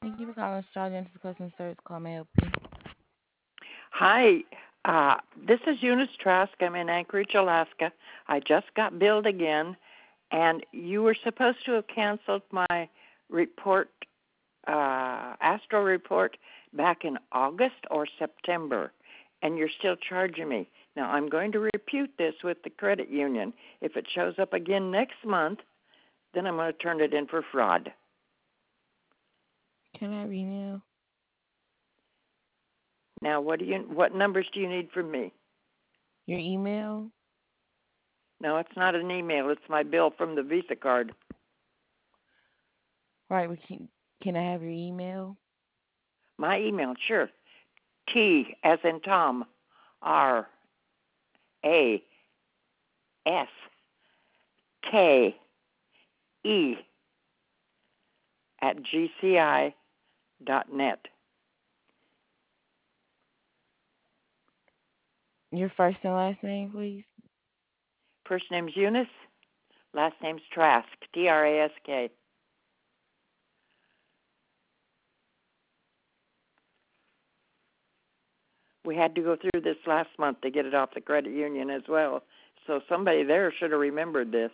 Thank you for calling Australian for Customer Service. Call may I help you? Hi, this is Eunice Trask. I'm in Anchorage, Alaska. I just got billed again, and you were supposed to have canceled my report, Astro report, back in August or September, and you're still charging me. Now, I'm going to repute this with the credit union. If it shows up again next month, then I'm going to turn it in for fraud. Can I renew? Now, what numbers do you need from me? Your email? No, it's not an email. It's my bill from the Visa card. Right, can I have your email? My email, sure. T as in Tom, R A S K E at GCI.net. Your first and last name, please? First name's Eunice, last name's Trask, Trask. We had to go through this last month to get it off the credit union as well. So somebody there should have remembered this.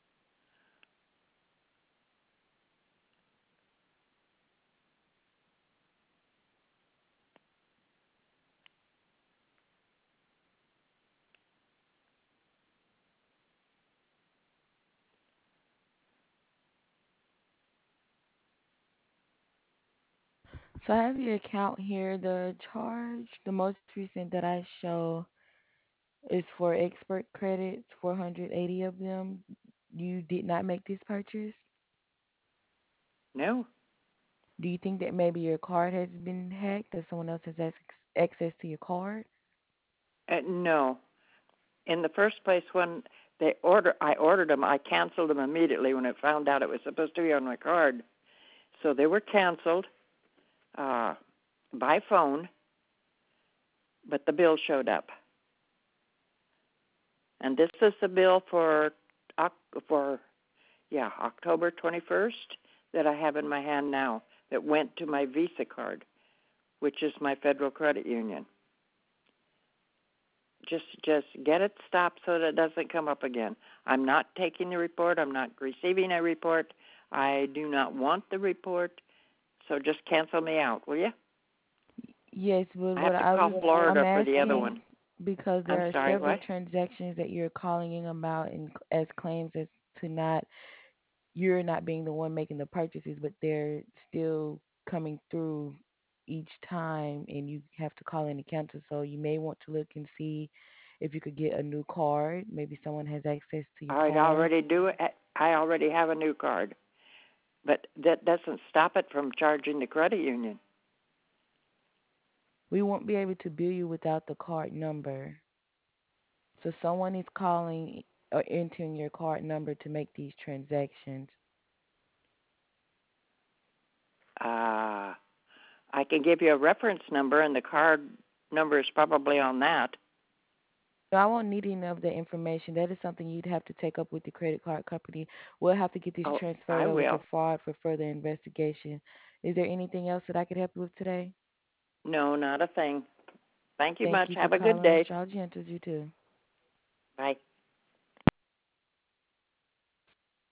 So I have your account here. The charge, the most recent that I show is for expert credits, 480 of them. You did not make this purchase? No? Do you think that maybe your card has been hacked or someone else has access to your card? No. In the first place, when I ordered them, I canceled them immediately when I found out it was supposed to be on my card. So they were canceled uh, by phone, but the bill showed up. And this is the bill for October 21st that I have in my hand now that went to my Visa card, which is my federal credit union. Just get it stopped so that it doesn't come up again. I'm not taking the report. I'm not receiving a report. I do not want the report. So just cancel me out, will you? Yes, but I what have to call I'm Florida for the other one. asking because I'm there are sorry, several what? transactions that you're calling in about and as claims as to not you're not being the one making the purchases, but they're still coming through each time, and you have to call in to cancel. So you may want to look and see if you could get a new card. Maybe someone has access to your I'd card. already do it. I already have a new card, but that doesn't stop it from charging the credit union. We won't be able to bill you without the card number. So someone is calling or entering your card number to make these transactions. Uh, I can give you a reference number, and the card number is probably on that. So I won't need any of the information. That is something you'd have to take up with the credit card company. We'll have to get this Oh, transferred I over to will. fraud for further investigation. Is there anything else that I could help you with today? No, not a thing. Thank you Thank much. you for Have a good calling day. Astrology Enters. You too. Bye.